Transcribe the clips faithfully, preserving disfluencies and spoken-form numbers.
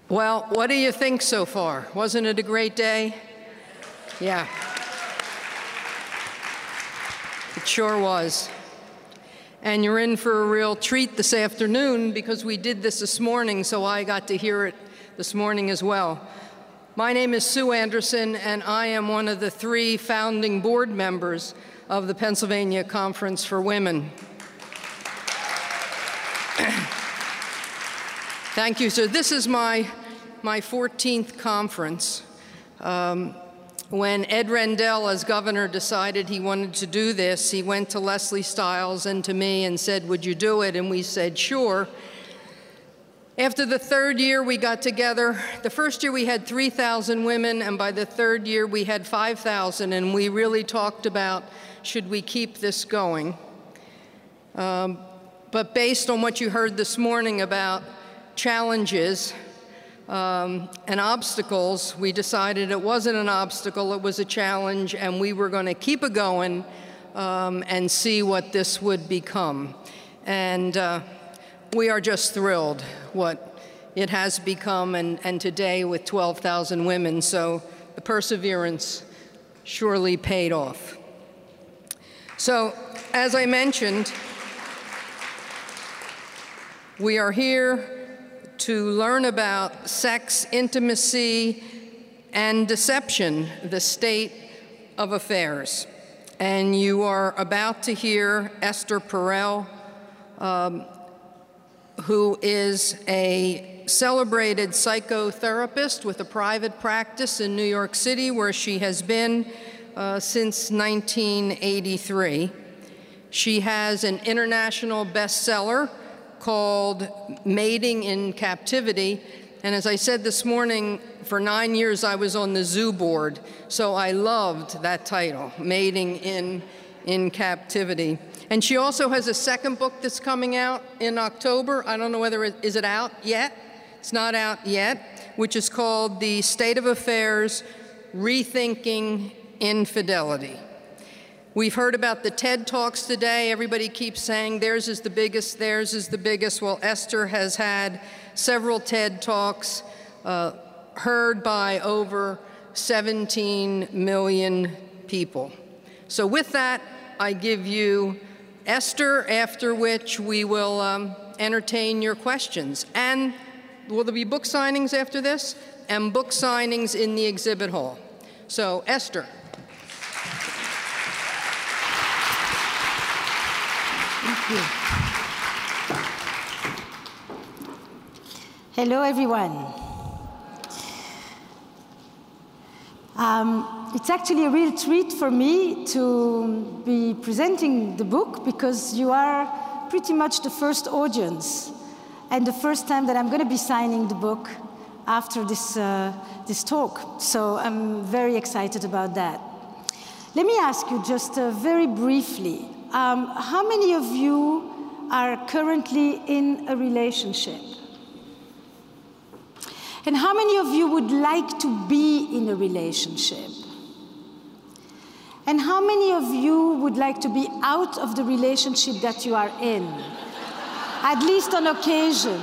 Well, what do you think so far? Wasn't it a great day? Yeah. It sure was. And you're in for a real treat this afternoon because we did this this morning, so I got to hear it this morning as well. My name is Sue Anderson, and I am one of the three founding board members of the Pennsylvania Conference for Women. Thank you. So this is my, my fourteenth conference. Um, when Ed Rendell, as governor, decided he wanted to do this, he went to Leslie Stiles and to me and said, would you do it? And we said, sure. After the third year, we got together. The first year, we had three thousand women, and by the third year, we had five thousand, and we really talked about, should we keep this going? Um, but based on what you heard this morning about challenges um, and obstacles, we decided it wasn't an obstacle, it was a challenge, and we were going to keep it going um, and see what this would become. And uh, we are just thrilled what it has become, and, and today with twelve thousand women, so the perseverance surely paid off. So, as I mentioned, we are here to learn about sex, intimacy, and deception, the state of affairs. And you are about to hear Esther Perel, um, who is a celebrated psychotherapist with a private practice in New York City, where she has been uh, since nineteen eighty-three. She has an international bestseller called Mating in Captivity. And as I said this morning, for nine years I was on the zoo board, so I loved that title, Mating in, in Captivity. And she also has a second book that's coming out in October. I don't know whether it, is it out yet? It's not out yet, which is called The State of Affairs, Rethinking Infidelity. We've heard about the TED Talks today. Everybody keeps saying theirs is the biggest, theirs is the biggest. Well, Esther has had several TED Talks uh, heard by over seventeen million people. So with that, I give you Esther, after which we will um, entertain your questions. And will there be book signings after this? And book signings in the exhibit hall. So, Esther. Thank you. Hello, everyone. Um, it's actually a real treat for me to be presenting the book because you are pretty much the first audience and the first time that I'm going to be signing the book after this, uh, this talk. So I'm very excited about that. Let me ask you just uh, very briefly, um, how many of you are currently in a relationship? And how many of you would like to be in a relationship? And how many of you would like to be out of the relationship that you are in? At least on occasion.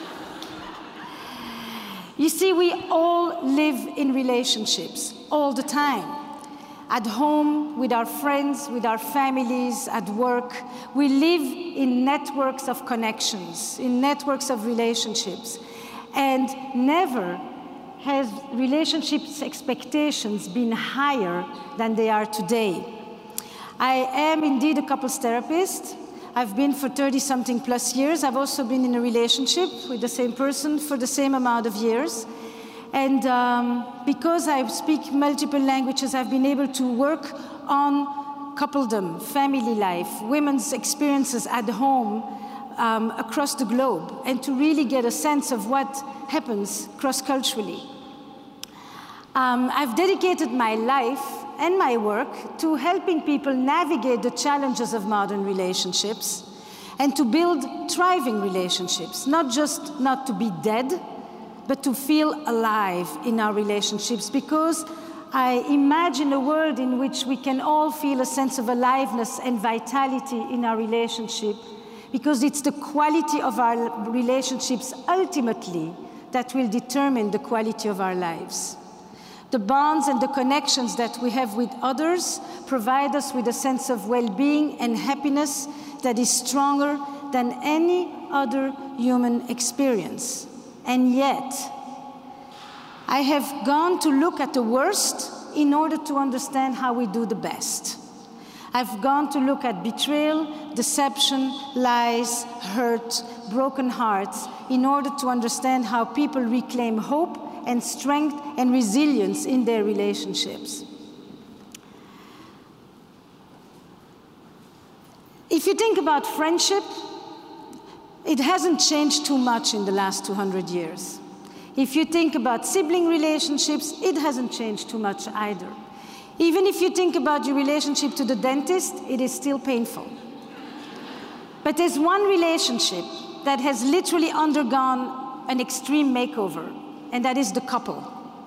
You see, we all live in relationships all the time. At home, with our friends, with our families, at work. We live in networks of connections, in networks of relationships. And never has relationships expectations been higher than they are today. I am indeed a couples therapist. I've been for thirty something plus years. I've also been in a relationship with the same person for the same amount of years. And um, because I speak multiple languages, I've been able to work on coupledom, family life, women's experiences at home, Um, across the globe, and to really get a sense of what happens cross-culturally. Um, I've dedicated my life and my work to helping people navigate the challenges of modern relationships and to build thriving relationships, not just not to be dead, but to feel alive in our relationships, because I imagine a world in which we can all feel a sense of aliveness and vitality in our relationship, because it's the quality of our relationships ultimately that will determine the quality of our lives. The bonds and the connections that we have with others provide us with a sense of well-being and happiness that is stronger than any other human experience. And yet, I have gone to look at the worst in order to understand how we do the best. I've gone to look at betrayal, deception, lies, hurt, broken hearts, in order to understand how people reclaim hope and strength and resilience in their relationships. If you think about friendship, it hasn't changed too much in the last two hundred years. If you think about sibling relationships, it hasn't changed too much either. Even if you think about your relationship to the dentist, it is still painful. But there's one relationship that has literally undergone an extreme makeover, and that is the couple.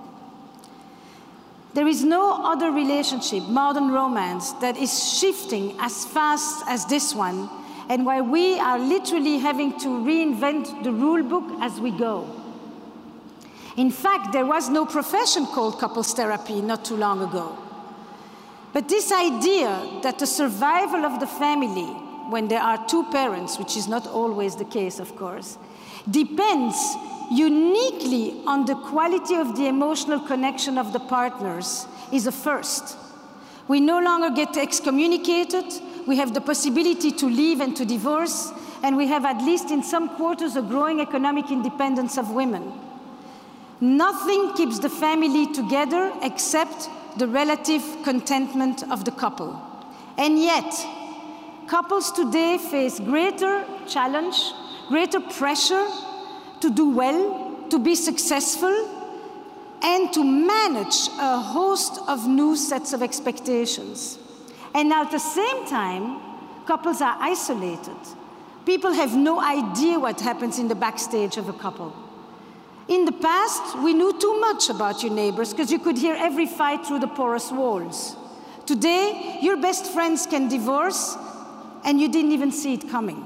There is no other relationship, modern romance, that is shifting as fast as this one, and why we are literally having to reinvent the rule book as we go. In fact, there was no profession called couples therapy not too long ago. But this idea that the survival of the family, when there are two parents, which is not always the case, of course, depends uniquely on the quality of the emotional connection of the partners, is a first. We no longer get excommunicated, we have the possibility to leave and to divorce, and we have, at least in some quarters, a growing economic independence of women. Nothing keeps the family together except the relative contentment of the couple. And yet, couples today face greater challenge, greater pressure to do well, to be successful, and to manage a host of new sets of expectations. And at the same time, couples are isolated. People have no idea what happens in the backstage of a couple. In the past, we knew too much about your neighbors because you could hear every fight through the porous walls. Today, your best friends can divorce and you didn't even see it coming.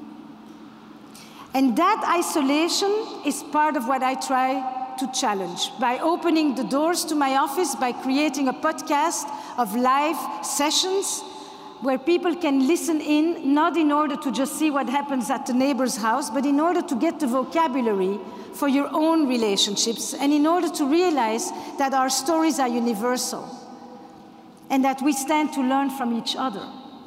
And that isolation is part of what I try to challenge by opening the doors to my office, by creating a podcast of live sessions where people can listen in, not in order to just see what happens at the neighbor's house, but in order to get the vocabulary for your own relationships, and in order to realize that our stories are universal and that we stand to learn from each other.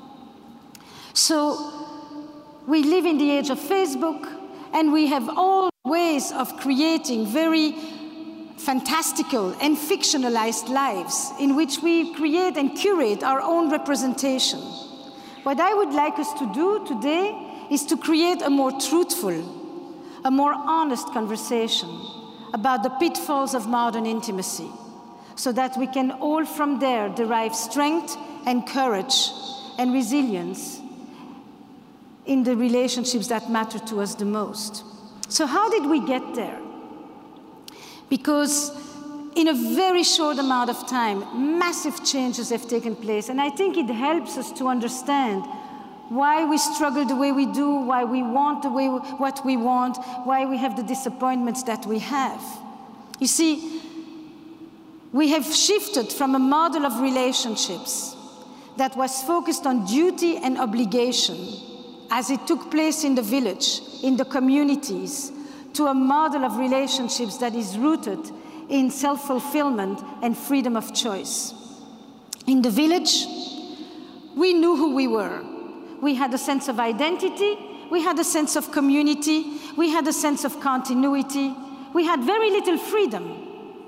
So we live in the age of Facebook, and we have all ways of creating very fantastical and fictionalized lives in which we create and curate our own representation. What I would like us to do today is to create a more truthful, a more honest conversation about the pitfalls of modern intimacy, so that we can all from there derive strength and courage and resilience in the relationships that matter to us the most. So how did we get there? Because in a very short amount of time, massive changes have taken place, and I think it helps us to understand why we struggle the way we do, why we want the way we, what we want, why we have the disappointments that we have. You see, we have shifted from a model of relationships that was focused on duty and obligation, as it took place in the village, in the communities, to a model of relationships that is rooted in self-fulfillment and freedom of choice. In the village, we knew who we were. We had a sense of identity, we had a sense of community, we had a sense of continuity, we had very little freedom.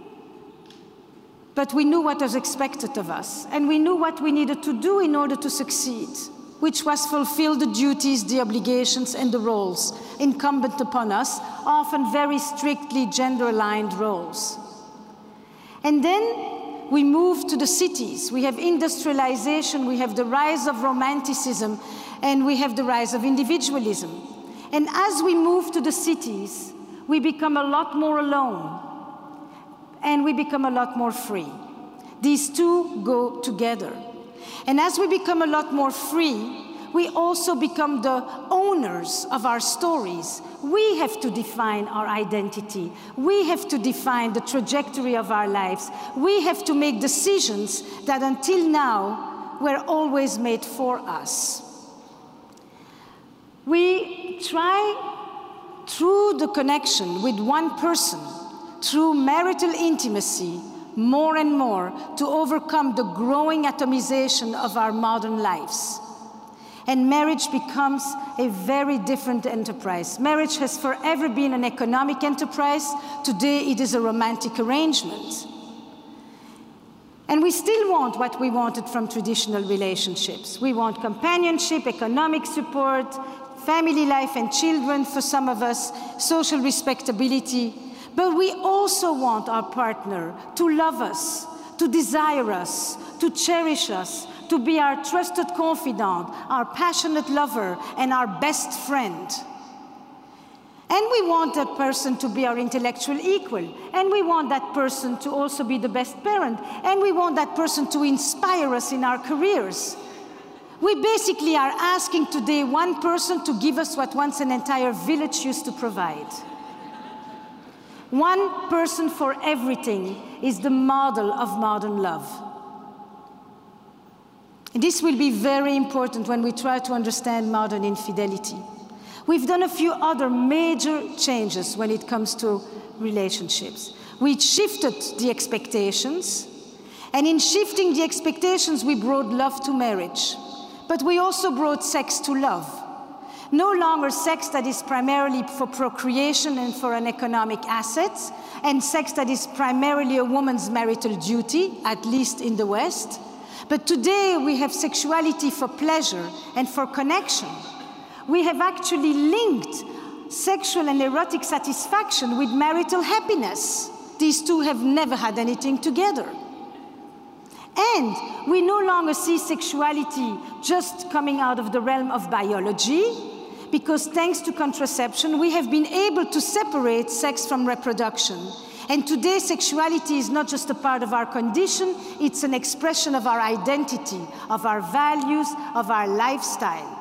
But we knew what was expected of us, and we knew what we needed to do in order to succeed, which was fulfill the duties, the obligations, and the roles incumbent upon us, often very strictly gender-aligned roles. And then we moved to the cities. We have industrialization, we have the rise of romanticism, and we have the rise of individualism. And as we move to the cities, we become a lot more alone, and we become a lot more free. These two go together. And as we become a lot more free, we also become the owners of our stories. We have to define our identity. We have to define the trajectory of our lives. We have to make decisions that until now were always made for us. We try through the connection with one person, through marital intimacy, more and more to overcome the growing atomization of our modern lives. And marriage becomes a very different enterprise. Marriage has forever been an economic enterprise. Today it is a romantic arrangement. And we still want what we wanted from traditional relationships. We want companionship, economic support, family life and children for some of us, social respectability. But we also want our partner to love us, to desire us, to cherish us, to be our trusted confidant, our passionate lover, and our best friend. And we want that person to be our intellectual equal. And we want that person to also be the best parent. And we want that person to inspire us in our careers. We basically are asking today one person to give us what once an entire village used to provide. One person for everything is the model of modern love. This will be very important when we try to understand modern infidelity. We've done a few other major changes when it comes to relationships. We shifted the expectations, and in shifting the expectations, we brought love to marriage. But we also brought sex to love. No longer sex that is primarily for procreation and for an economic asset, and sex that is primarily a woman's marital duty, at least in the West. But today we have sexuality for pleasure and for connection. We have actually linked sexual and erotic satisfaction with marital happiness. These two have never had anything together. And we no longer see sexuality just coming out of the realm of biology, because thanks to contraception, we have been able to separate sex from reproduction. And today, sexuality is not just a part of our condition, it's an expression of our identity, of our values, of our lifestyle.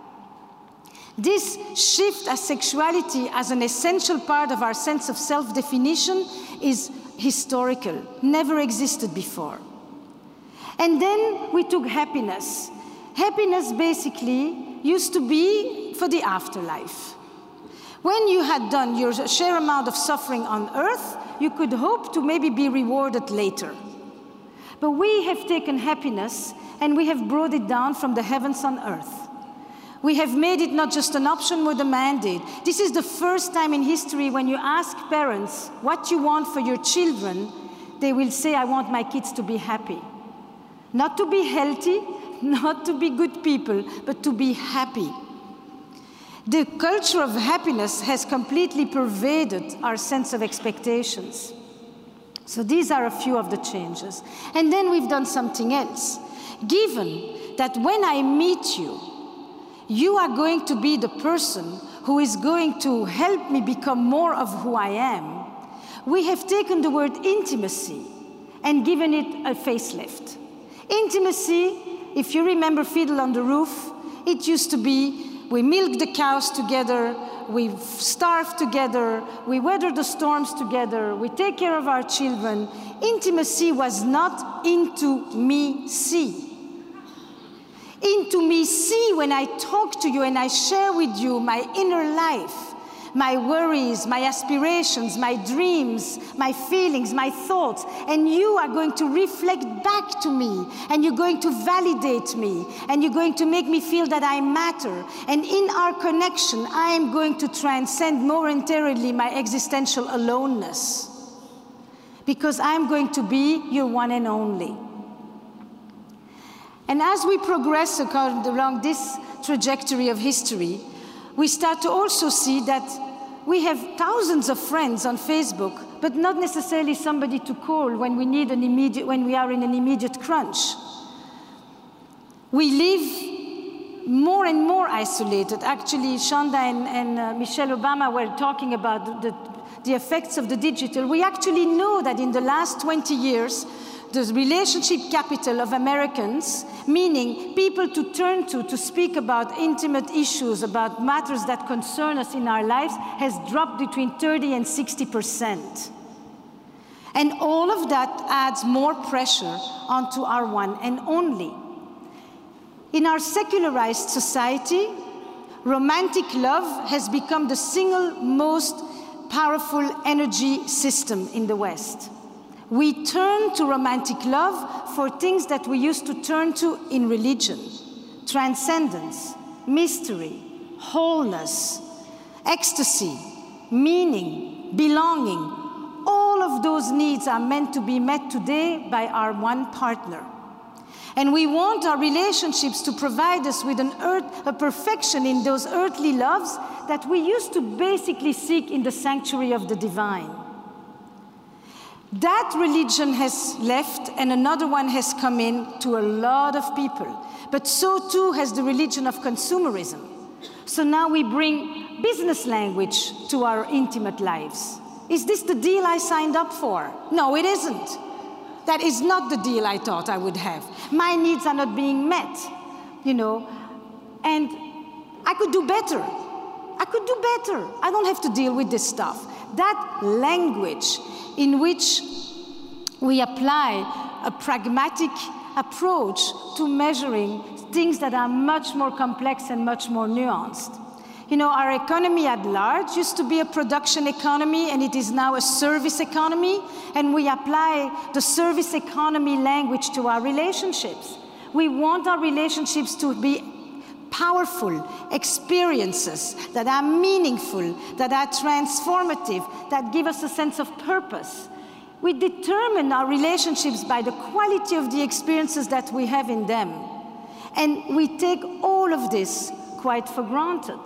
This shift as sexuality as an essential part of our sense of self-definition is historical, never existed before. And then we took happiness. Happiness basically used to be for the afterlife. When you had done your share amount of suffering on earth, you could hope to maybe be rewarded later. But we have taken happiness and we have brought it down from the heavens on earth. We have made it not just an option, but a mandate. This is the first time in history when you ask parents what you want for your children, they will say, I want my kids to be happy. Not to be healthy, not to be good people, but to be happy. The culture of happiness has completely pervaded our sense of expectations. So these are a few of the changes. And then we've done something else. Given that when I meet you, you are going to be the person who is going to help me become more of who I am, we have taken the word intimacy and given it a facelift. Intimacy, if you remember Fiddle on the Roof, it used to be we milk the cows together, we starve together, we weather the storms together, we take care of our children. Intimacy was not into me see. Into me see when I talk to you and I share with you my inner life, my worries, my aspirations, my dreams, my feelings, my thoughts, and you are going to reflect back to me, and you're going to validate me, and you're going to make me feel that I matter. And in our connection, I am going to transcend momentarily my existential aloneness, because I'm going to be your one and only. And as we progress along this trajectory of history, we start to also see that we have thousands of friends on Facebook, but not necessarily somebody to call when we need an immediate, when we are in an immediate crunch. We live more and more isolated. Actually, Shonda and, and uh, Michelle Obama were talking about the, the effects of the digital. We actually know that in the last twenty years, the relationship capital of Americans, meaning people to turn to to speak about intimate issues, about matters that concern us in our lives, has dropped between thirty and sixty percent. And all of that adds more pressure onto our one and only. In our secularized society, romantic love has become the single most powerful energy system in the West. We turn to romantic love for things that we used to turn to in religion: transcendence, mystery, wholeness, ecstasy, meaning, belonging. All of those needs are meant to be met today by our one partner. And we want our relationships to provide us with an earth, a perfection in those earthly loves that we used to basically seek in the sanctuary of the divine. That religion has left and another one has come in to a lot of people. But so too has the religion of consumerism. So now we bring business language to our intimate lives. Is this the deal I signed up for? No, it isn't. That is not the deal I thought I would have. My needs are not being met, you know, and I could do better. I could do better. I don't have to deal with this stuff. That language in which we apply a pragmatic approach to measuring things that are much more complex and much more nuanced. You know, our economy at large used to be a production economy, and it is now a service economy, and we apply the service economy language to our relationships. We want our relationships to be powerful experiences that are meaningful, that are transformative, that give us a sense of purpose. We determine our relationships by the quality of the experiences that we have in them. And we take all of this quite for granted.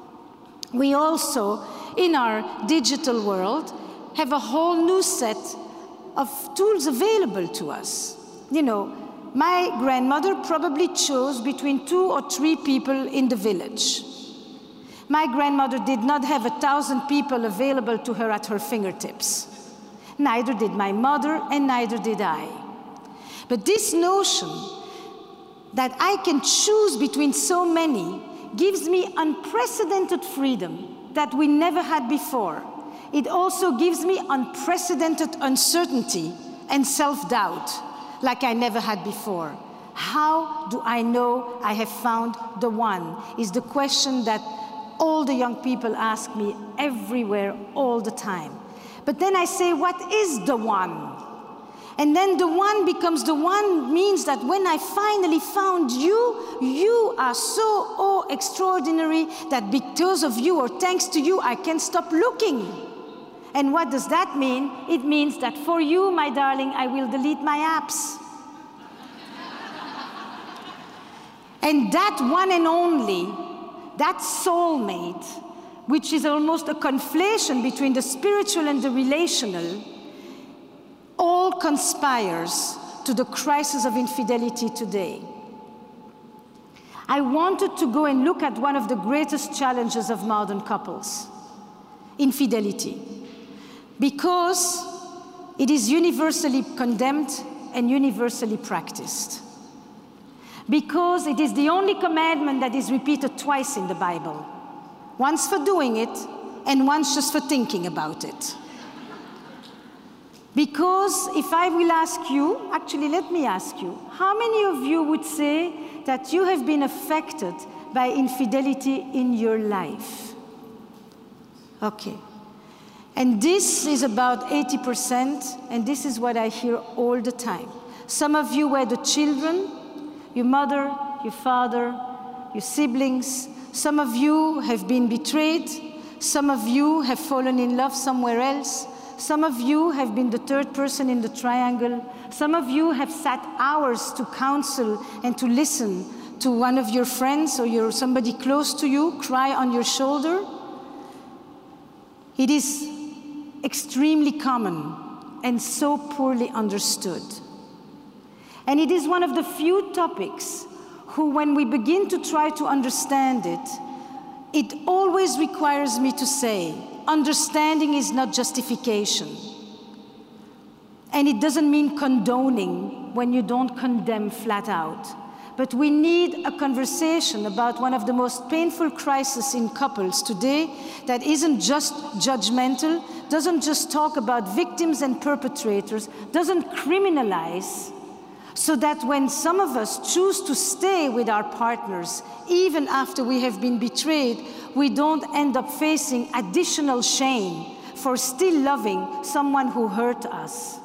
We also, in our digital world, have a whole new set of tools available to us. You know, my grandmother probably chose between two or three people in the village. My grandmother did not have a thousand people available to her at her fingertips. Neither did my mother, and neither did I. But this notion that I can choose between so many gives me unprecedented freedom that we never had before. It also gives me unprecedented uncertainty and self-doubt like I never had before. How do I know I have found the one? Is the question that all the young people ask me everywhere, all the time. But then I say, what is the one? And then the one becomes the one means that when I finally found you, you are so oh, extraordinary that because of you or thanks to you, I can't stop looking. And what does that mean? It means that for you, my darling, I will delete my apps. And that one and only, that soulmate, which is almost a conflation between the spiritual and the relational, all conspires to the crisis of infidelity today. I wanted to go and look at one of the greatest challenges of modern couples, infidelity, because it is universally condemned and universally practiced. Because it is the only commandment that is repeated twice in the Bible, once for doing it and once just for thinking about it. Because if I will ask you, actually let me ask you, how many of you would say that you have been affected by infidelity in your life? Okay. And this is about eighty percent, and this is what I hear all the time. Some of you were the children, your mother, your father, your siblings. Some of you have been betrayed. Some of you have fallen in love somewhere else. Some of you have been the third person in the triangle. Some of you have sat hours to counsel and to listen to one of your friends or your, somebody close to you cry on your shoulder. It is extremely common and so poorly understood. And it is one of the few topics who, when we begin to try to understand it, it always requires me to say, understanding is not justification. And it doesn't mean condoning when you don't condemn flat out. But we need a conversation about one of the most painful crises in couples today that isn't just judgmental, doesn't just talk about victims and perpetrators, doesn't criminalize, so that when some of us choose to stay with our partners, even after we have been betrayed, we don't end up facing additional shame for still loving someone who hurt us.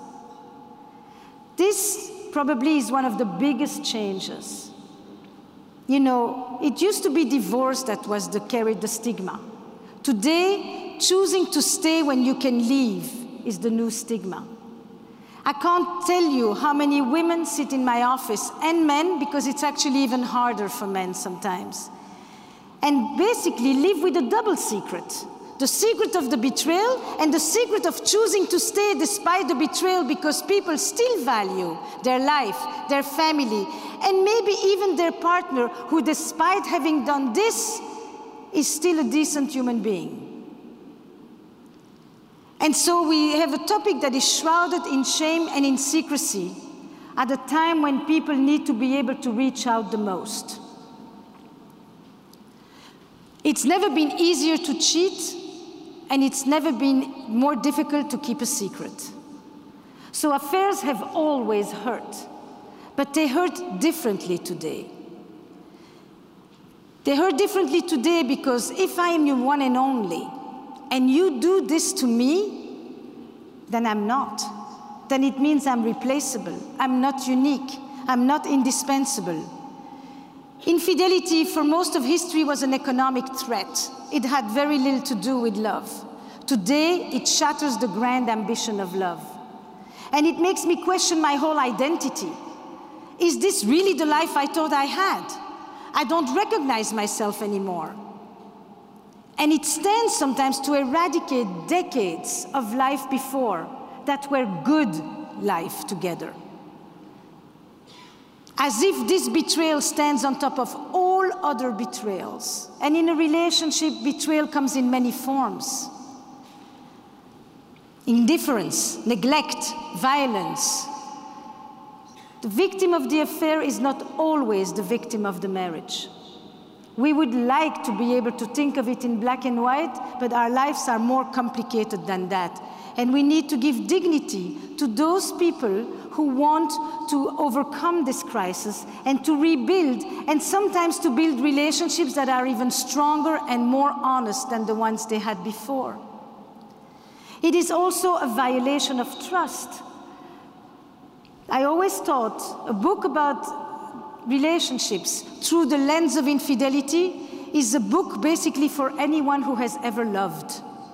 This probably is one of the biggest changes. You know, it used to be divorce that was the, carried the stigma. Today, choosing to stay when you can leave is the new stigma. I can't tell you how many women sit in my office, and men, because it's actually even harder for men sometimes, and basically live with a double secret. The secret of the betrayal and the secret of choosing to stay despite the betrayal because people still value their life, their family, and maybe even their partner who, despite having done this, is still a decent human being. And so we have a topic that is shrouded in shame and in secrecy at a time when people need to be able to reach out the most. It's never been easier to cheat, and it's never been more difficult to keep a secret. So affairs have always hurt, but they hurt differently today. They hurt differently today because if I am your one and only, and you do this to me, then I'm not. Then it means I'm replaceable. I'm not unique. I'm not indispensable. Infidelity for most of history was an economic threat. It had very little to do with love. Today, it shatters the grand ambition of love. And it makes me question my whole identity. Is this really the life I thought I had? I don't recognize myself anymore. And it stands sometimes to eradicate decades of life before that were good life together. As if this betrayal stands on top of all other betrayals. And in a relationship, betrayal comes in many forms. Indifference, neglect, violence. The victim of the affair is not always the victim of the marriage. We would like to be able to think of it in black and white, but our lives are more complicated than that. And we need to give dignity to those people who want to overcome this crisis and to rebuild, and sometimes to build relationships that are even stronger and more honest than the ones they had before. It is also a violation of trust. I always thought a book about relationships through the lens of infidelity is a book basically for anyone who has ever loved.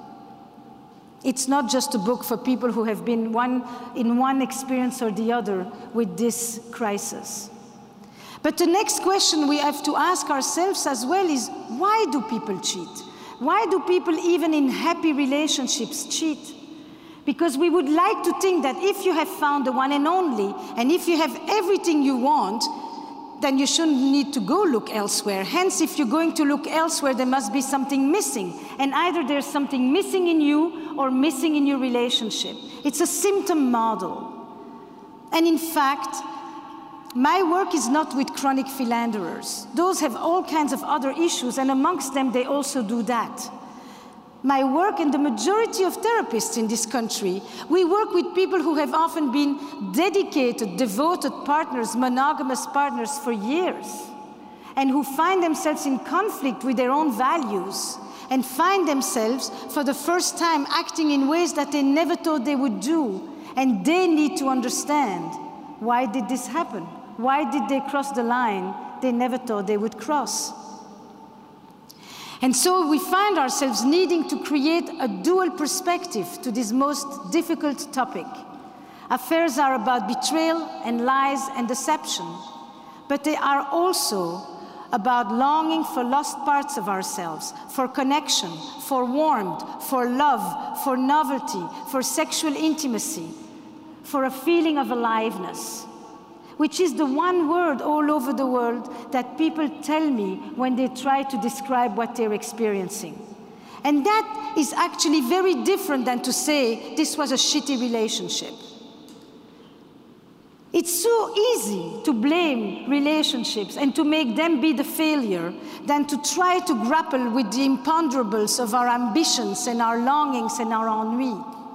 It's not just a book for people who have been one, in one experience or the other with this crisis. But the next question we have to ask ourselves as well is, why do people cheat? Why do people even in happy relationships cheat? Because we would like to think that if you have found the one and only, and if you have everything you want, then you shouldn't need to go look elsewhere. Hence, if you're going to look elsewhere, there must be something missing. And either there's something missing in you or missing in your relationship. It's a symptom model. And in fact, my work is not with chronic philanderers. Those have all kinds of other issues, and amongst them, they also do that. My work, and the majority of therapists in this country, we work with people who have often been dedicated, devoted partners, monogamous partners for years, and who find themselves in conflict with their own values, and find themselves, for the first time, acting in ways that they never thought they would do. And they need to understand, why did this happen? Why did they cross the line they never thought they would cross? And so we find ourselves needing to create a dual perspective to this most difficult topic. Affairs are about betrayal and lies and deception, but they are also about longing for lost parts of ourselves, for connection, for warmth, for love, for novelty, for sexual intimacy, for a feeling of aliveness, which is the one word all over the world that people tell me when they try to describe what they're experiencing. And that is actually very different than to say, this was a shitty relationship. It's so easy to blame relationships and to make them be the failure than to try to grapple with the imponderables of our ambitions and our longings and our ennui.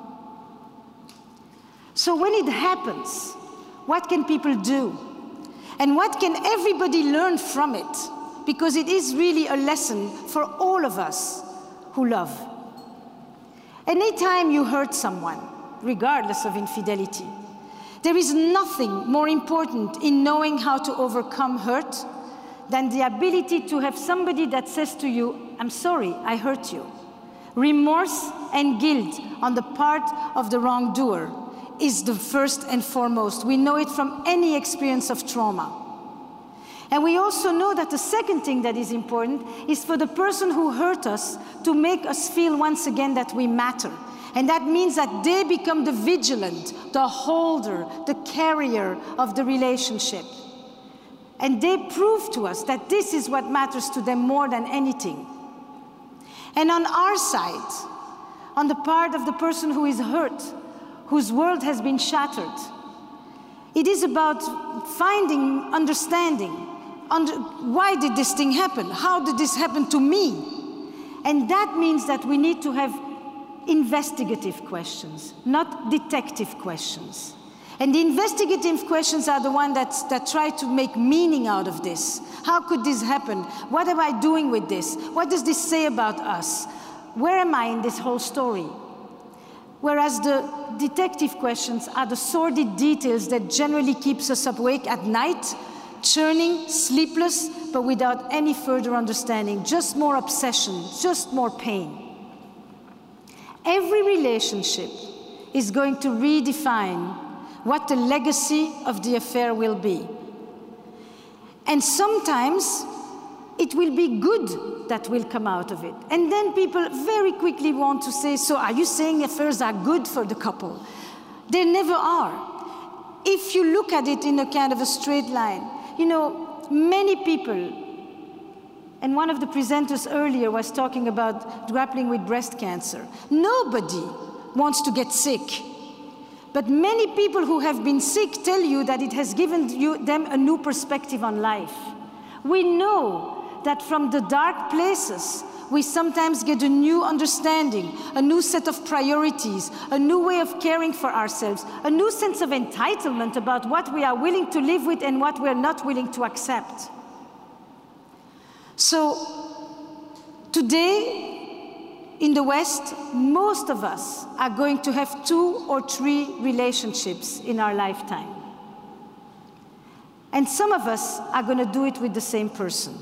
So when it happens, what can people do? And what can everybody learn from it? Because it is really a lesson for all of us who love. Anytime you hurt someone, regardless of infidelity, there is nothing more important in knowing how to overcome hurt than the ability to have somebody that says to you, I'm sorry, I hurt you. Remorse and guilt on the part of the wrongdoer is the first and foremost. We know it from any experience of trauma. And we also know that the second thing that is important is for the person who hurt us to make us feel once again that we matter. And that means that they become the vigilant, the holder, the carrier of the relationship. And they prove to us that this is what matters to them more than anything. And on our side, on the part of the person who is hurt, whose world has been shattered, it is about finding understanding. Under, why did this thing happen? How did this happen to me? And that means that we need to have investigative questions, not detective questions. And the investigative questions are the ones that, that try to make meaning out of this. How could this happen? What am I doing with this? What does this say about us? Where am I in this whole story? Whereas the detective questions are the sordid details that generally keeps us awake at night, churning, sleepless, but without any further understanding, just more obsession, just more pain. Every relationship is going to redefine what the legacy of the affair will be. And sometimes it will be good that will come out of it. And then people very quickly want to say, so are you saying affairs are good for the couple? They never are. If you look at it in a kind of a straight line, you know, many people, and one of the presenters earlier was talking about grappling with breast cancer. Nobody wants to get sick. But many people who have been sick tell you that it has given you, them a new perspective on life. We know that from the dark places, we sometimes get a new understanding, a new set of priorities, a new way of caring for ourselves, a new sense of entitlement about what we are willing to live with and what we're not willing to accept. So, today, in the West, most of us are going to have two or three relationships in our lifetime. And some of us are going to do it with the same person.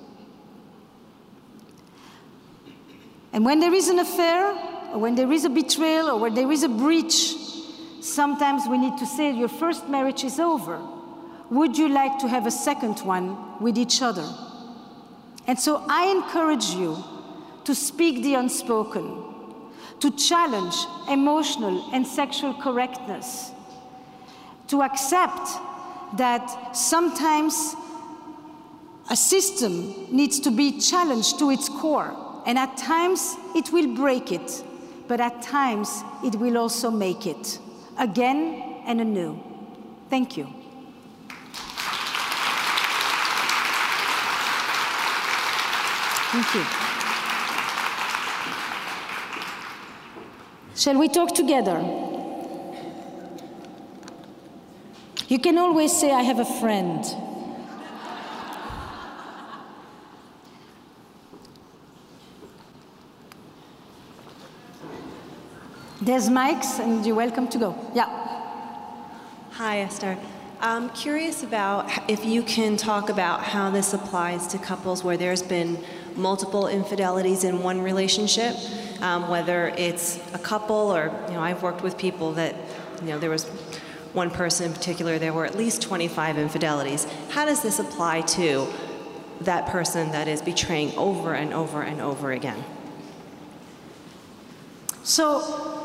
And when there is an affair, or when there is a betrayal, or when there is a breach, sometimes we need to say, your first marriage is over. Would you like to have a second one with each other? And so I encourage you to speak the unspoken, to challenge emotional and sexual correctness, to accept that sometimes a system needs to be challenged to its core, and at times it will break it, but at times it will also make it, again and anew. Thank you. Thank you. Shall we talk together? You can always say, I have a friend. There's mics, and you're welcome to go. Yeah. Hi, Esther. I'm curious about if you can talk about how this applies to couples where there's been multiple infidelities in one relationship, um, whether it's a couple or, you know, I've worked with people that, you know, there was one person in particular, there were at least twenty-five infidelities. How does this apply to that person that is betraying over and over and over again? So,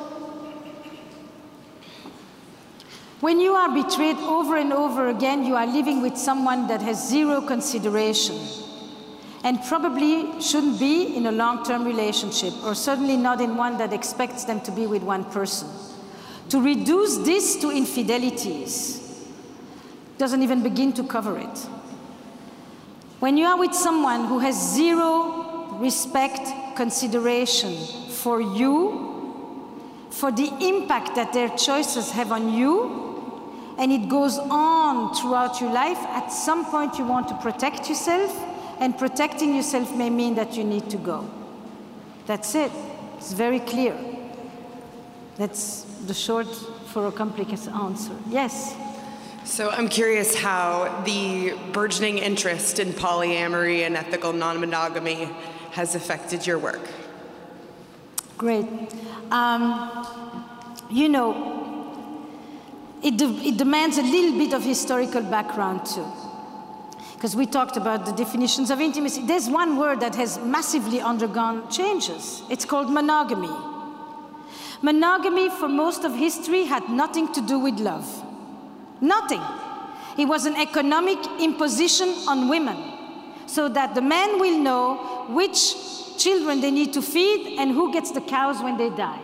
when you are betrayed over and over again, you are living with someone that has zero consideration and probably shouldn't be in a long-term relationship, or certainly not in one that expects them to be with one person. To reduce this to infidelities doesn't even begin to cover it. When you are with someone who has zero respect, consideration for you, for the impact that their choices have on you, and it goes on throughout your life, at some point you want to protect yourself, and protecting yourself may mean that you need to go. That's it. It's very clear. That's the short for a complex answer. Yes? So I'm curious how the burgeoning interest in polyamory and ethical non-monogamy has affected your work. Great. Um, you know, it, de it demands a little bit of historical background too, because we talked about the definitions of intimacy. There's one word that has massively undergone changes. It's called monogamy. Monogamy, for most of history, had nothing to do with love. Nothing. It was an economic imposition on women, so that the men will know which children they need to feed and who gets the cows when they die.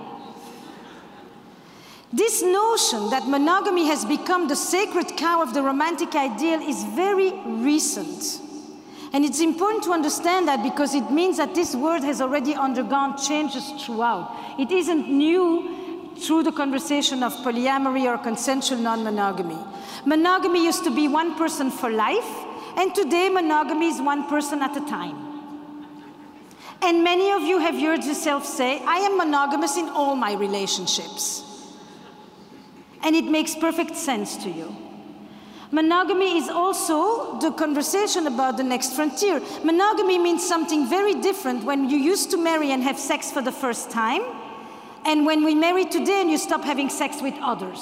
This notion that monogamy has become the sacred cow of the romantic ideal is very recent. And it's important to understand that, because it means that this word has already undergone changes throughout. It isn't new through the conversation of polyamory or consensual non-monogamy. Monogamy used to be one person for life, and today monogamy is one person at a time. And many of you have heard yourself say, I am monogamous in all my relationships. And it makes perfect sense to you. Monogamy is also the conversation about the next frontier. Monogamy means something very different when you used to marry and have sex for the first time, and when we marry today and you stop having sex with others.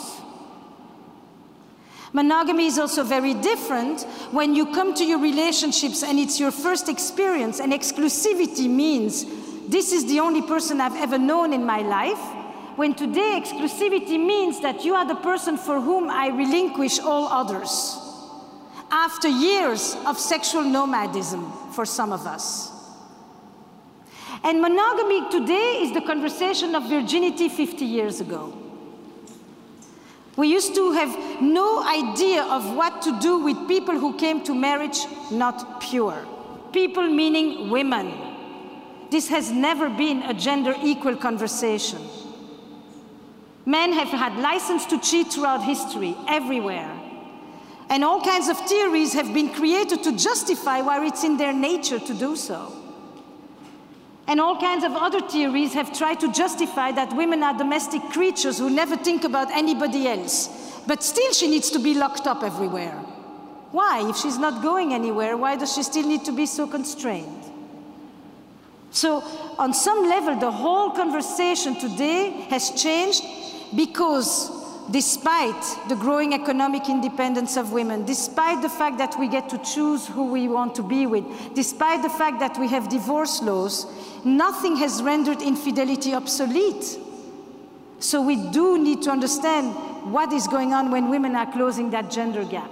Monogamy is also very different when you come to your relationships and it's your first experience, and exclusivity means this is the only person I've ever known in my life, when today exclusivity means that you are the person for whom I relinquish all others, after years of sexual nomadism for some of us. And monogamy today is the conversation of virginity fifty years ago. We used to have no idea of what to do with people who came to marriage not pure. People meaning women. This has never been a gender equal conversation. Men have had license to cheat throughout history, everywhere. And all kinds of theories have been created to justify why it's in their nature to do so. And all kinds of other theories have tried to justify that women are domestic creatures who never think about anybody else. But still she needs to be locked up everywhere. Why? If she's not going anywhere, why does she still need to be so constrained? So, on some level, the whole conversation today has changed, because despite the growing economic independence of women, despite the fact that we get to choose who we want to be with, despite the fact that we have divorce laws, nothing has rendered infidelity obsolete. So we do need to understand what is going on when women are closing that gender gap.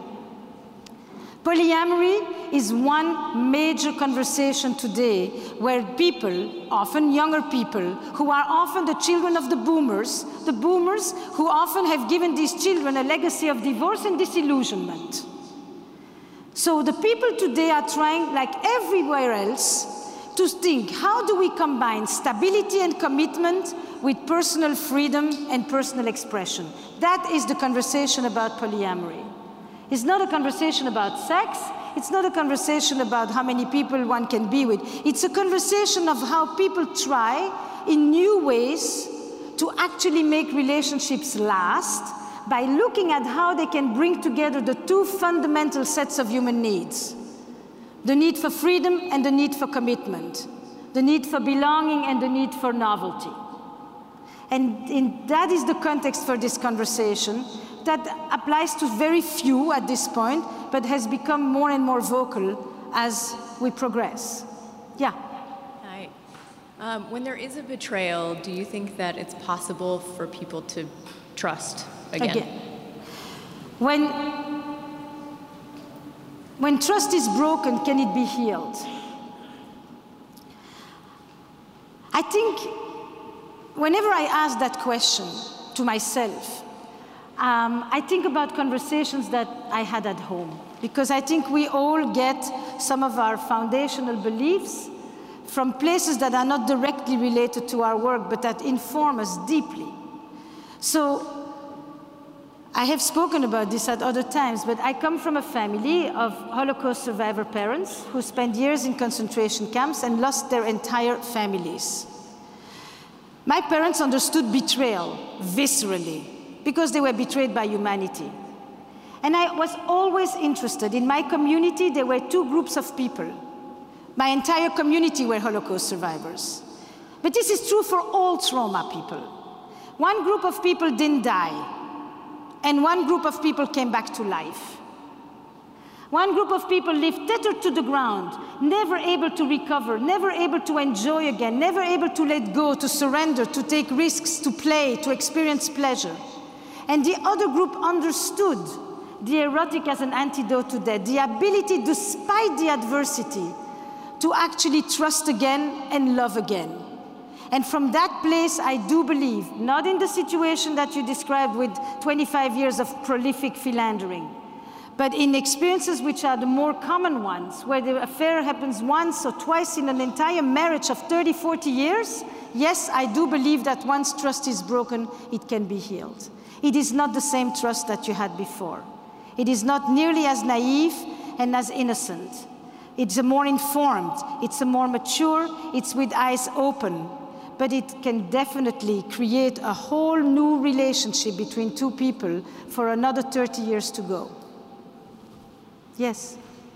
Polyamory is one major conversation today where people, often younger people, who are often the children of the boomers, the boomers who often have given these children a legacy of divorce and disillusionment. So the people today are trying, like everywhere else, to think, how do we combine stability and commitment with personal freedom and personal expression? That is the conversation about polyamory. It's not a conversation about sex. It's not a conversation about how many people one can be with. It's a conversation of how people try in new ways to actually make relationships last by looking at how they can bring together the two fundamental sets of human needs: the need for freedom and the need for commitment, the need for belonging and the need for novelty. And in, that is the context for this conversation that applies to very few at this point, but has become more and more vocal as we progress. Yeah? Hi. Um, when there is a betrayal, do you think that it's possible for people to trust again? Again. When, when trust is broken, can it be healed? I think whenever I ask that question to myself, um, I think about conversations that I had at home, because I think we all get some of our foundational beliefs from places that are not directly related to our work, but that inform us deeply. So I have spoken about this at other times, but I come from a family of Holocaust survivor parents who spent years in concentration camps and lost their entire families. My parents understood betrayal viscerally because they were betrayed by humanity. And I was always interested. In my community, there were two groups of people. My entire community were Holocaust survivors. But this is true for all trauma people. One group of people didn't die, and one group of people came back to life. One group of people lived tethered to the ground, never able to recover, never able to enjoy again, never able to let go, to surrender, to take risks, to play, to experience pleasure. And the other group understood the erotic as an antidote to death, the ability, despite the adversity, to actually trust again and love again. And from that place, I do believe, not in the situation that you described with twenty-five years of prolific philandering, but in experiences which are the more common ones, where the affair happens once or twice in an entire marriage of thirty, forty years, yes, I do believe that once trust is broken, it can be healed. It is not the same trust that you had before. It is not nearly as naive and as innocent. It's a more informed, it's a more mature, it's with eyes open. But it can definitely create a whole new relationship between two people for another thirty years to go. Yes?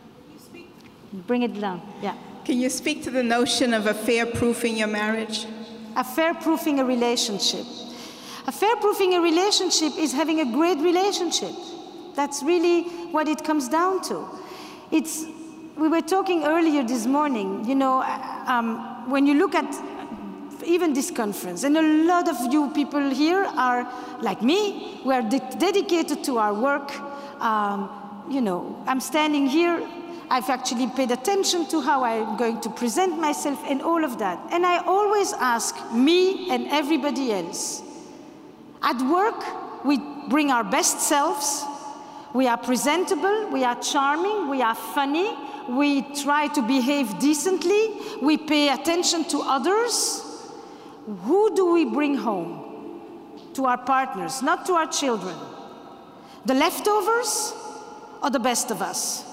Bring it down, yeah. Can you speak to the notion of affair-proofing your marriage? Affair-proofing a relationship. Affair-proofing a relationship is having a great relationship. That's really what it comes down to. It's, we were talking earlier this morning, you know, um, when you look at even this conference, and a lot of you people here are like me, we are de dedicated to our work. Um, you know, I'm standing here, I've actually paid attention to how I'm going to present myself and all of that. And I always ask me and everybody else, at work, we bring our best selves, we are presentable, we are charming, we are funny, we try to behave decently, we pay attention to others. Who do we bring home? To our partners, not to our children. The leftovers or the best of us?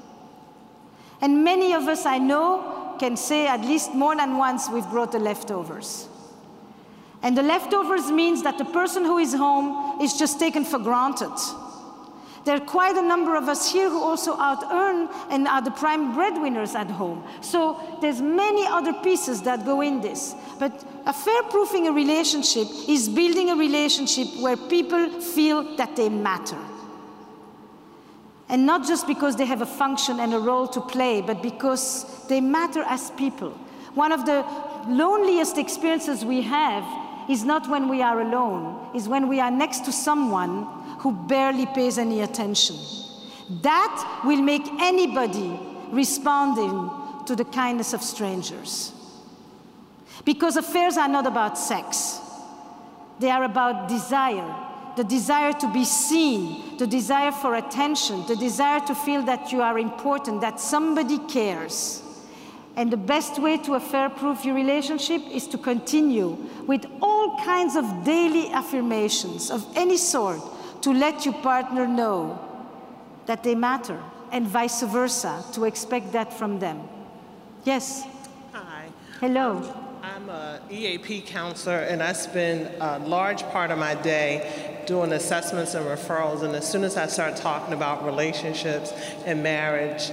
And many of us, I know, can say at least more than once we've brought the leftovers. And the leftovers means that the person who is home is just taken for granted. There are quite a number of us here who also out-earn and are the prime breadwinners at home. So there's many other pieces that go in this. But affair-proofing a relationship is building a relationship where people feel that they matter. And not just because they have a function and a role to play, but because they matter as people. One of the loneliest experiences we have is not when we are alone, is when we are next to someone who barely pays any attention. That will make anybody responding to the kindness of strangers. Because affairs are not about sex. They are about desire. The desire to be seen, the desire for attention, the desire to feel that you are important, that somebody cares. And the best way to affair-proof your relationship is to continue with all kinds of daily affirmations of any sort to let your partner know that they matter, and vice versa, to expect that from them. Yes? Hi. Hello. I'm a E A P counselor, and I spend a large part of my day doing assessments and referrals, and as soon as I start talking about relationships and marriage,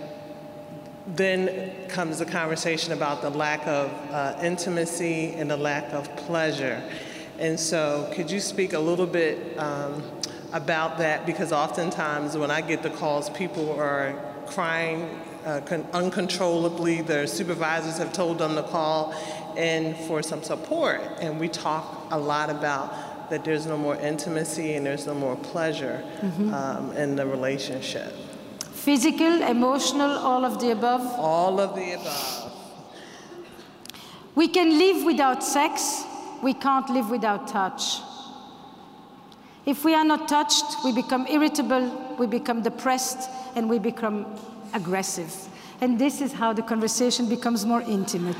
then comes the conversation about the lack of uh, intimacy and the lack of pleasure. And so could you speak a little bit um, about that? Because oftentimes when I get the calls, people are crying uh, uncontrollably. Their supervisors have told them to call in for some support. And we talk a lot about that there's no more intimacy and there's no more pleasure mm-hmm. um, in the relationship. Physical, emotional, all of the above? All of the above. We can live without sex. We can't live without touch. If we are not touched, we become irritable, we become depressed, and we become aggressive. And this is how the conversation becomes more intimate.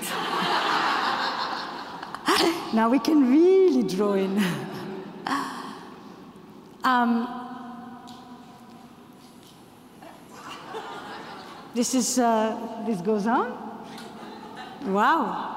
Now we can really draw in. um, this is, uh, this goes on? Wow.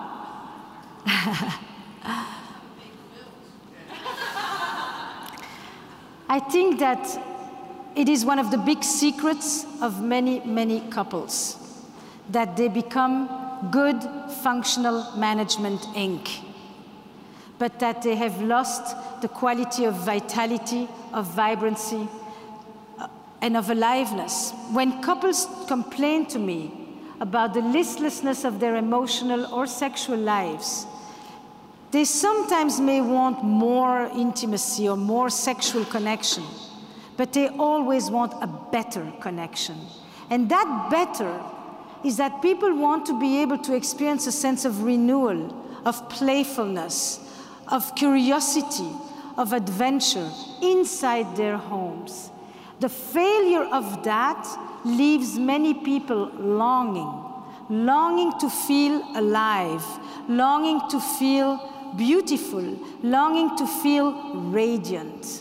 I think that it is one of the big secrets of many, many couples, that they become good, functional management Incorporated, but that they have lost the quality of vitality, of vibrancy, uh, and of aliveness. When couples complain to me about the listlessness of their emotional or sexual lives, they sometimes may want more intimacy or more sexual connection, but they always want a better connection. And that better is that people want to be able to experience a sense of renewal, of playfulness, of curiosity, of adventure inside their homes. The failure of that leaves many people longing, longing to feel alive, longing to feel beautiful, longing to feel radiant.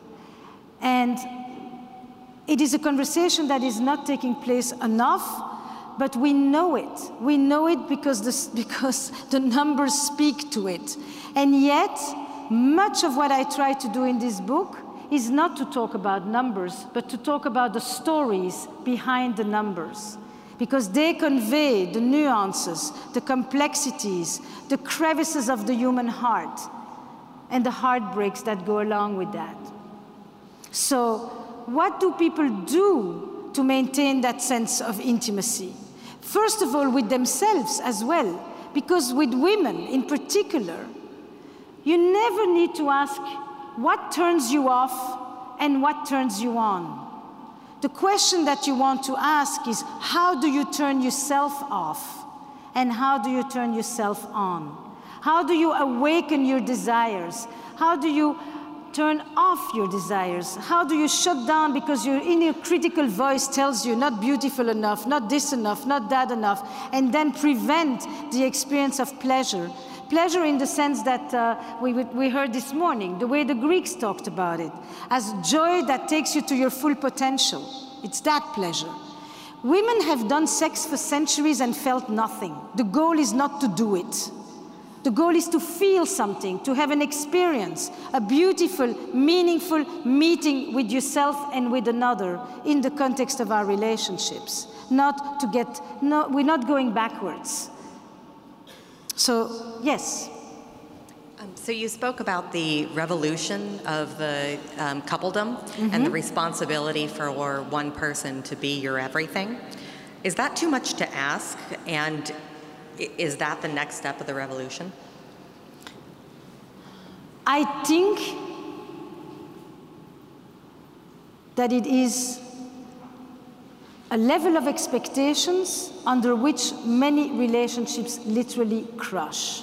And it is a conversation that is not taking place enough, but we know it. We know it because the, because the numbers speak to it. And yet, much of what I try to do in this book is not to talk about numbers, but to talk about the stories behind the numbers, because they convey the nuances, the complexities, the crevices of the human heart, and the heartbreaks that go along with that. So, what do people do to maintain that sense of intimacy? First of all, with themselves as well, because with women in particular, you never need to ask what turns you off and what turns you on. The question that you want to ask is, how do you turn yourself off? And how do you turn yourself on? How do you awaken your desires? How do you turn off your desires? How do you shut down because your inner critical voice tells you not beautiful enough, not this enough, not that enough, and then prevent the experience of pleasure? Pleasure in the sense that uh, we, we heard this morning, the way the Greeks talked about it, as joy that takes you to your full potential. It's that pleasure. Women have done sex for centuries and felt nothing. The goal is not to do it. The goal is to feel something, to have an experience, a beautiful, meaningful meeting with yourself and with another in the context of our relationships. Not to get, no, we're not going backwards. So, yes. Um, so you spoke about the revolution of the um, coupledom mm-hmm. and the responsibility for one person to be your everything. Is that too much to ask? And is that the next step of the revolution? I think that it is a level of expectations under which many relationships literally crush.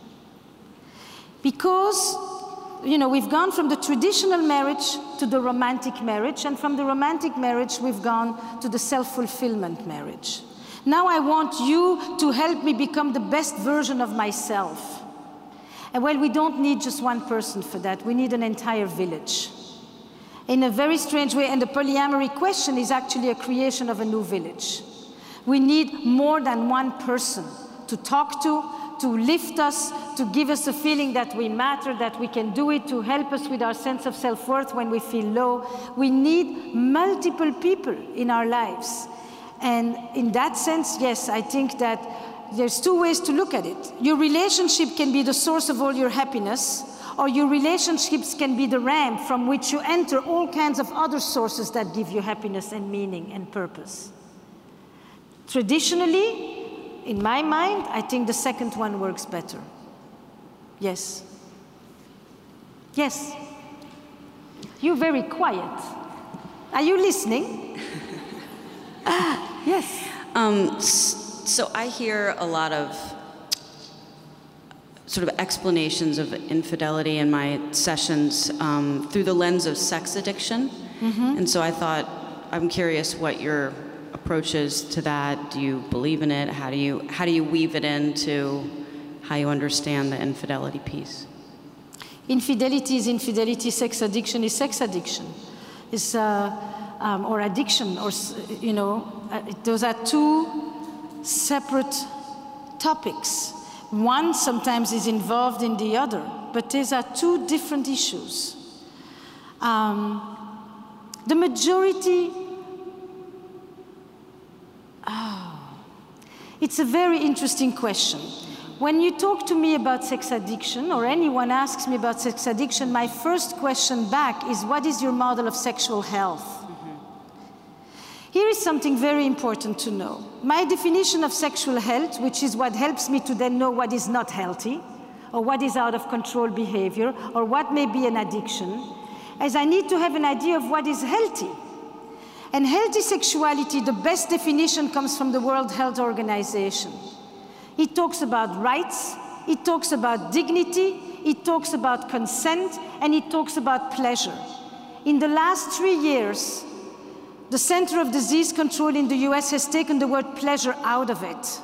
Because, you know, we've gone from the traditional marriage to the romantic marriage, and from the romantic marriage we've gone to the self-fulfillment marriage. Now I want you to help me become the best version of myself. And well, we don't need just one person for that. We need an entire village. In a very strange way, and the polyamory question is actually a creation of a new village. We need more than one person to talk to, to lift us, to give us a feeling that we matter, that we can do it, to help us with our sense of self-worth when we feel low. We need multiple people in our lives. And in that sense, yes, I think that there's two ways to look at it. Your relationship can be the source of all your happiness, or your relationships can be the ramp from which you enter all kinds of other sources that give you happiness and meaning and purpose. Traditionally, in my mind, I think the second one works better. Yes. Yes. You're very quiet. Are you listening? Ah, yes. Um, so I hear a lot of sort sort of explanations of infidelity in my sessions um, through the lens of sex addiction. Mm-hmm. And so I thought, I'm curious what your approach is to that. Do you believe in it? How do you, how do you weave it into how you understand the infidelity piece? Infidelity is infidelity, sex addiction is sex addiction. It's, uh, um, or addiction, or, you know, uh, those are two separate topics. One sometimes is involved in the other, but these are two different issues. Um, the majority, oh, it's a very interesting question. When you talk to me about sex addiction, or anyone asks me about sex addiction, my first question back is, what is your model of sexual health? Mm-hmm. Here is something very important to know. My definition of sexual health, which is what helps me to then know what is not healthy, or what is out of control behavior, or what may be an addiction, is I need to have an idea of what is healthy. And healthy sexuality, the best definition comes from the World Health Organization. It talks about rights, it talks about dignity, it talks about consent, and it talks about pleasure. In the last three years, the Center of Disease Control in the U S has taken the word pleasure out of it.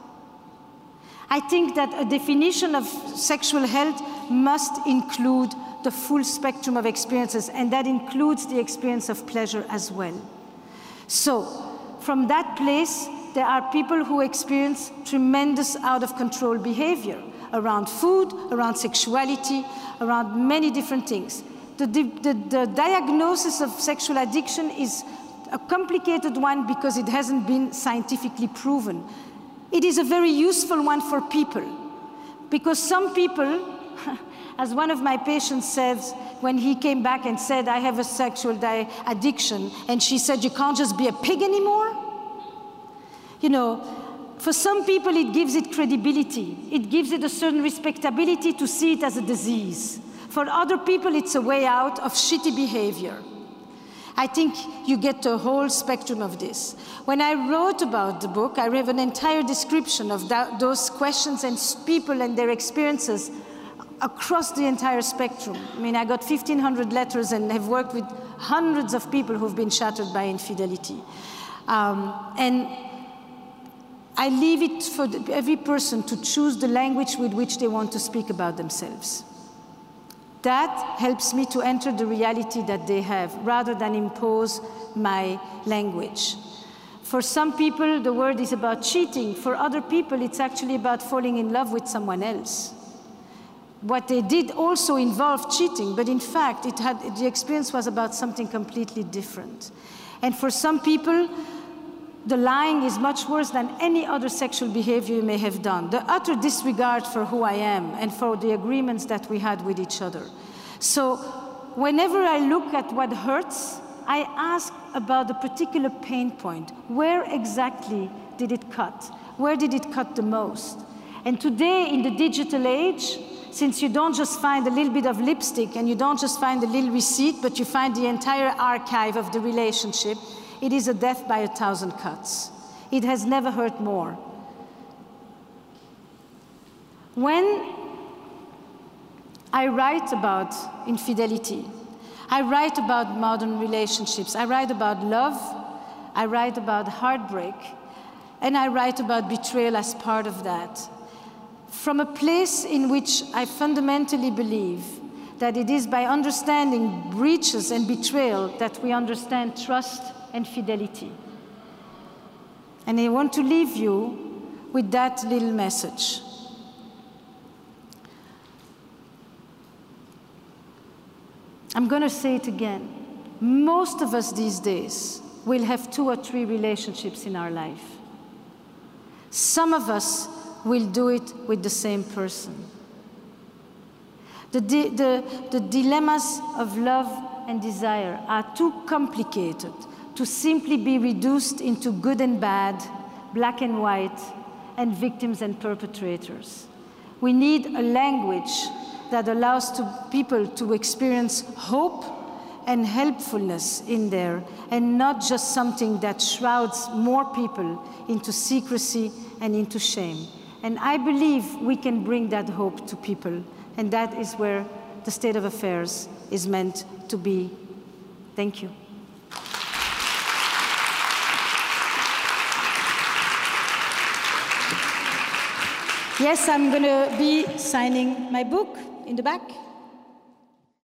I think that a definition of sexual health must include the full spectrum of experiences, and that includes the experience of pleasure as well. So, from that place, there are people who experience tremendous out-of-control behavior around food, around sexuality, around many different things. The, the, the diagnosis of sexual addiction is a complicated one because it hasn't been scientifically proven. It is a very useful one for people, because some people, as one of my patients says, when he came back and said, I have a sexual addiction, and she said, you can't just be a pig anymore? You know, for some people it gives it credibility. It gives it a certain respectability to see it as a disease. For other people it's a way out of shitty behavior. I think you get the whole spectrum of this. When I wrote about the book, I have an entire description of that, those questions and people and their experiences across the entire spectrum. I mean, I got fifteen hundred letters and have worked with hundreds of people who've been shattered by infidelity. Um, and I leave it for every person to choose the language with which they want to speak about themselves. That helps me to enter the reality that they have, rather than impose my language. For some people, the word is about cheating. For other people, it's actually about falling in love with someone else. What they did also involved cheating, but in fact, it had, the experience was about something completely different. And for some people, the lying is much worse than any other sexual behavior you may have done. The utter disregard for who I am and for the agreements that we had with each other. So whenever I look at what hurts, I ask about the particular pain point. Where exactly did it cut? Where did it cut the most? And today, in the digital age, since you don't just find a little bit of lipstick and you don't just find a little receipt, but you find the entire archive of the relationship, it is a death by a thousand cuts. It has never hurt more. When I write about infidelity, I write about modern relationships, I write about love, I write about heartbreak, and I write about betrayal as part of that. From a place in which I fundamentally believe that it is by understanding breaches and betrayal that we understand trust and fidelity. And I want to leave you with that little message. I'm going to say it again. Most of us these days will have two or three relationships in our life. Some of us will do it with the same person. The, di the, the dilemmas of love and desire are too complicated to simply be reduced into good and bad, black and white, and victims and perpetrators. We need a language that allows to people to experience hope and helpfulness in there, and not just something that shrouds more people into secrecy and into shame. And I believe we can bring that hope to people. And that is where the state of affairs is meant to be. Thank you. Yes, I'm going to be signing my book in the back.